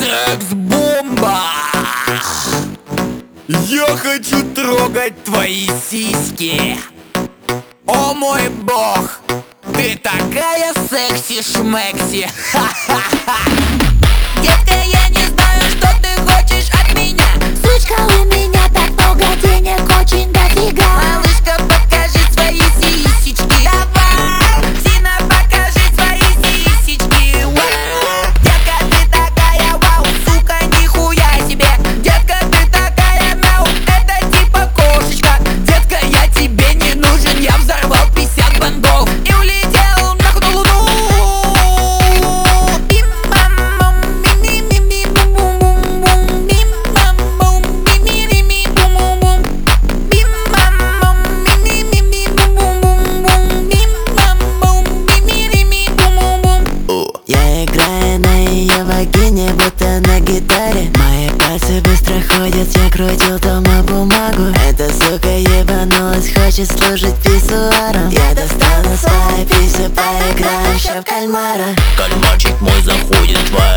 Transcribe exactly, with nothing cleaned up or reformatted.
Секс-бомба! Я хочу трогать твои сиськи. О мой бог, ты такая секси-шмекси. Детка, я не знаю, что ты хочешь от меня. Сучка, у меня так много денег, очень дофига. Малышка, покажи свои сисечки. Давай, Зина, покажи свои сисечки. Вау. Детка, ты такая вау, сука, нихуя себе. Детка, ты такая мяу, это типа кошечка. Детка, я тебе не нужен, я взорвал пятьдесят бангов и улетел нахуй на луну. Я играю на ее вагине, будто на гитаре. Мои пальцы быстро ходят, я крутил дома бумагу. Эта сука ебанулась, хочет служить писсуаром. Я достала свои писы, поиграем ща в кальмара. Кальмарчик мой заходит в